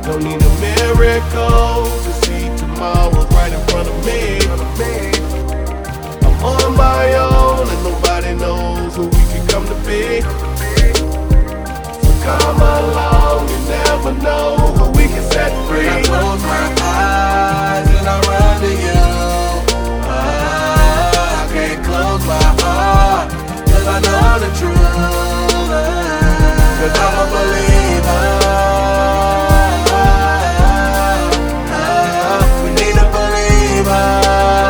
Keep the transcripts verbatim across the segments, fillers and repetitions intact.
Don't need a miracle to see tomorrow right in front of me. I'm on my own and nobody knows who we can come to be. So come along, you never know who we can set free. I close my eyes and I run to you. Ah, I can't close my heart, cause I know the truth. Cause I'm a believer. We need a believer.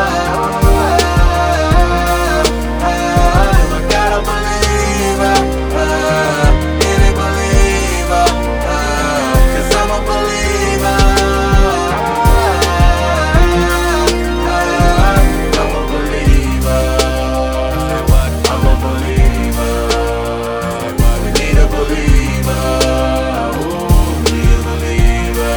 I got a believer. Any believer. Cause I'm a believer. I'm a believer. I'm a believer. We need a believer. Ooh, we a believer.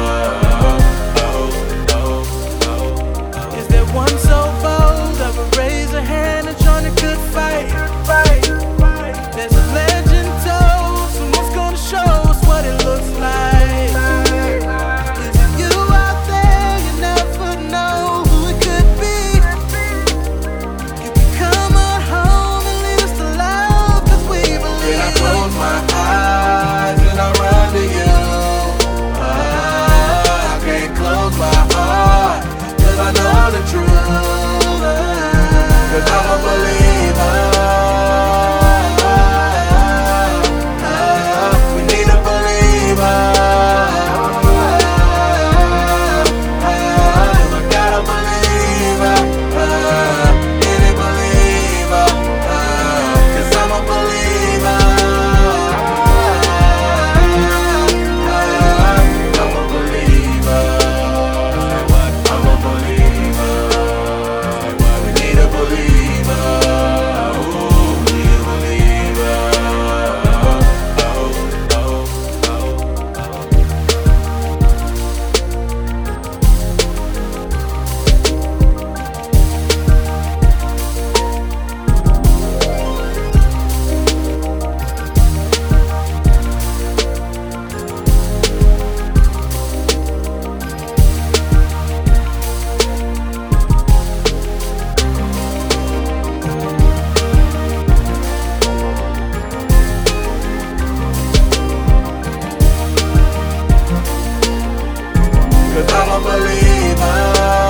Is there one so bold that would raise a hand and join a good fight? There's a legend told, someone's gonna show us what it looks like. Is it you out there? You never know who it could be. You can come on home and lead us to love, cause we When I believe. close my eyes and I run to you. Ah, I can't close my heart, cause I know the truth. Cause I'm a believer. We need a believer. I got a believer. Any believer. Cause I'm a believer. I'm a believer. I'm a believer. We need a believer. Ooh, we a believer. Oh, oh, oh, oh. Cause I'm a believer.